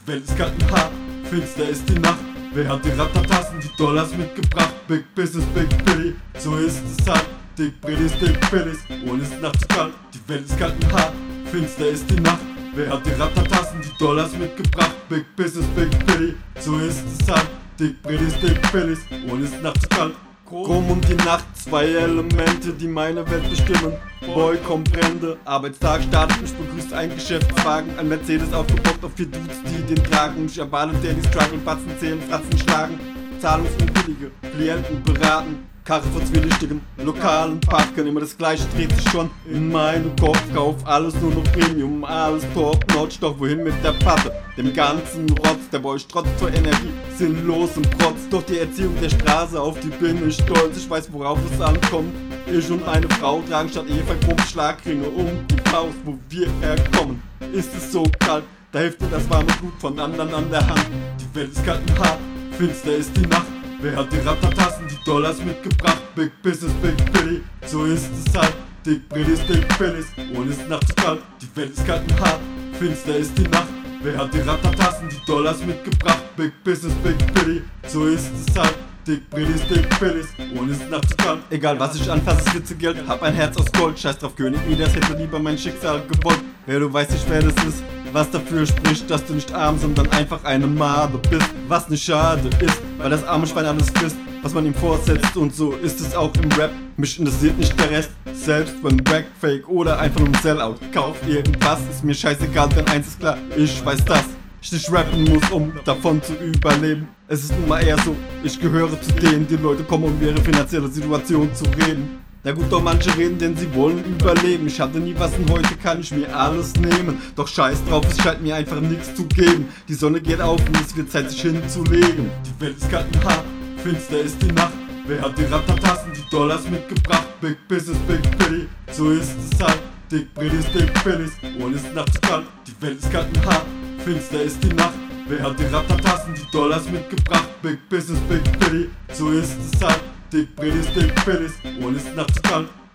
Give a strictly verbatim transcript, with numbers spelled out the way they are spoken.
Die Welt ist kalt und hart, finster ist die Nacht. Wer hat die Ratatassen, die Dollars mitgebracht? Big Business, Big Billy, so ist es halt. Dick Brillis, Dick Billis, und ist nachts zu kalt. Die Welt ist kalt und hart, finster ist die Nacht. Wer hat die Ratatassen, die Dollars mitgebracht? Big Business, Big Billy, so ist es halt. Dick Brillis, Dick Billis, und ist nachts zu kalt. Chrom um die Nacht, zwei Elemente, die meine Welt bestimmen. Boy, Comprende, Arbeitstag startet, mich begrüßt ein Geschäftswagen. Ein Mercedes aufgebockt auf vier Dudes, die den tragen. Mich erwartet Daily Struggle, Batzen zählen, Fratzen schlagen. Zahlungsunwillige, Klienten beraten. Karre vor zwielichtigen lokalen Parken. Immer das gleiche dreht sich schon in meinem Kopf. Kauf alles nur noch Premium, alles top-notch. Doch wohin mit der Pappe, dem ganzen Rotz? Der Boy strotzt vor Energie, sinnlos und trotz. Doch die Erziehung der Straße, auf die bin ich stolz. Ich weiß, worauf es ankommt. Ich und eine Frau tragen statt Eva grobe Schlagringe um die Faust. Wo wir herkommen, ist es so kalt. Da hilft mir das warme Blut von anderen an der Hand. Die Welt ist kalt und hart, finster ist die Nacht. Wer hat die Ratatassen, die Dollars mitgebracht? Big Business, Big Billy, so ist es halt. Dick Brillis, Dick Billis, und ist nachts zu kalt. Die Welt ist kalt und hart, finster ist die Nacht. Wer hat die Ratatassen, die Dollars mitgebracht? Big Business, Big Billy, so ist es halt. Dick Brillis, Dick Billis, und ist nachts zu kalt. Egal was ich anfasse, es wird zu Geld. Hab ein Herz aus Gold, scheiß drauf König Midas, hätte lieber mein Schicksal gewollt. Ja, du weißt nicht, wer das ist, was dafür spricht, dass du nicht arm, sondern einfach eine Made bist. Was nicht schade ist, weil das arme Schwein alles frisst, was man ihm vorsetzt, und so ist es auch im Rap. Mich interessiert nicht der Rest, selbst wenn Wack, Fake oder einfach nur ein Sellout. Kauf irgendwas, ist mir scheißegal, denn eins ist klar, ich weiß, dass ich nicht rappen muss, um davon zu überleben. Es ist nun mal eher so, ich gehöre zu denen, die Leute kommen, um ihre finanzielle Situation zu reden. Na gut, doch manche reden, denn sie wollen überleben. Ich hatte nie was und heute kann ich mir alles nehmen. Doch scheiß drauf, es scheint mir einfach nichts zu geben. Die Sonne geht auf und es wird Zeit, sich hinzulegen. Die Welt ist kalt und hart, finster ist die Nacht. Wer hat die Ratatassen, die Dollars mitgebracht? Big Business, Big Billy, so ist es halt. Dick Brillis, Dick Billis, und ist nachts zu kalt. Die Welt ist kalt und hart, finster ist die Nacht. Wer hat die Ratatassen, die Dollars mitgebracht? Big Business, Big Billy, so ist es halt. Dick Brillis, Dick Billis, und ist nachts zu kalt.